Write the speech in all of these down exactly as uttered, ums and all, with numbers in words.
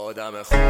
آدم خوب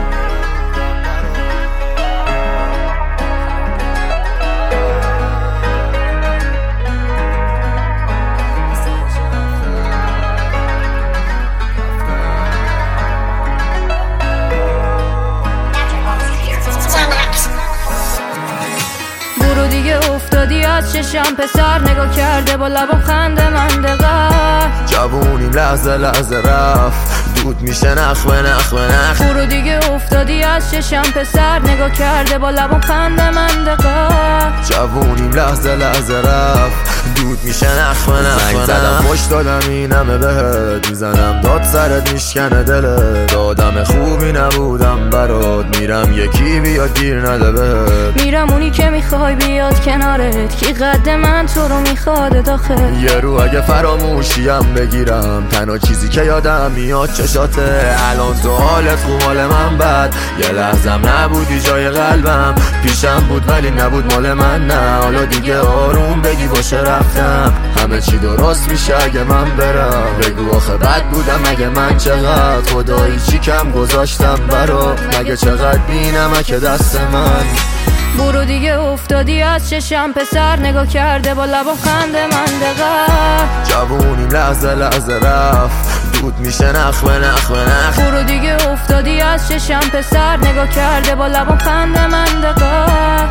برو دیگه افتادی از چشم پسر، نگاه کرده با لبم خنده مندقه. جوونیم لحظه لحظه رفت، دود میشه نخ به نخ به نخ. برو دیگه افتادی از چشم پسر، نگاه کرده با لبم خنده مندقه. جوونیم لحظه لحظه رفت، دود میشه نخ به نخ به نخ. زدم پشت دادم اینم بهت، میزنم داد سرت میشکنه دلت. آدم خوبی نبودم برات، میرم یکی بیاد گیر نده بهت. میرم اونی که میخوای بیاد کنارت، کی قد من تو رو میخواد داخل. یه رو اگه فراموشیم بگیرم، تنها چیزی که یادم میاد چشاته. الان تو حالت خوب مال من بد، یه لحظم نبودی جای قلبم. پیشم بود ولی نبود مال من نه، حالا دیگه آروم بگی باشه رفتم. همه چی درست میشه اگه من برم، بگو آخه بد بودم اگه من چقدر. خدایی چی کم گذاشتم برات، مگه چقدر بینمک دست من. برو دیگه افتادی از چشم پسر، نگاه کرده با لبم خنده مندقه. جوونیم لحظه لحظه رفت، دود میشه نخ به نخ به نخ. برو دیگه افتادی از چشم پسر، نگاه کرده با لبم خنده مندقه.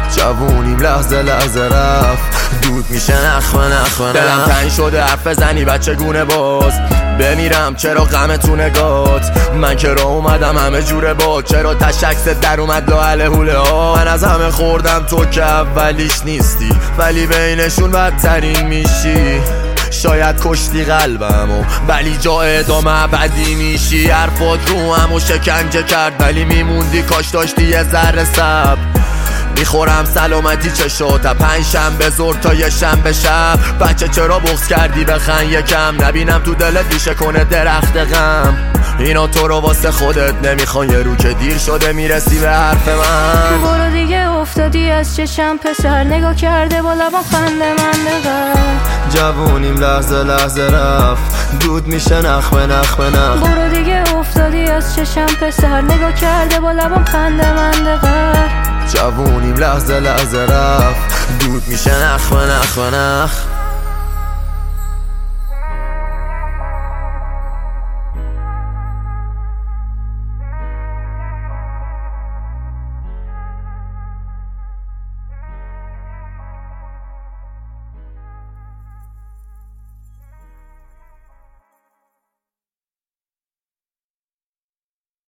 جوونیم لحظه لحظه رفت، دود میشه نخ به نخ به نخ. دلم تنگ شده حرف بزنی بچه گونه باز، بمیرم چرا غم تو نگات. من که را اومدم همه جوره با، چرا تشکست در اومد لاحل حوله ها. من از همه خوردم تو که اولیش نیستی، ولی بینشون بدترین میشی. شاید کشتی قلبمو ولی جا ادامه بدی میشی. حرفات رو همو شکنجه کرد ولی میموندی، کاش داشتی یه ذره صبر. میخورم سلامتی چشاتا، پنج شنبه زور تا یه شنبه شب. بچه چرا بغض کردی بخن یکم، نبینم تو دلت ریشه کنه درخت غم. اینا تو رو واسه خودت نمیخوان، یه رو که دیر شده میرسی به حرف من. برو دیگه افتادی از چشم پسر، نگاه کرده با لبم خنده مندقه. جوونیم لحظه لحظه رفت، دود میشه نخ به نخ به نخ. برو دیگه افتادی از چشم پسر، نگاه کرده با لبم خنده مندقه. جوونیم لحظه لحظه رفت، دود میشه نخ به نخ به نخ.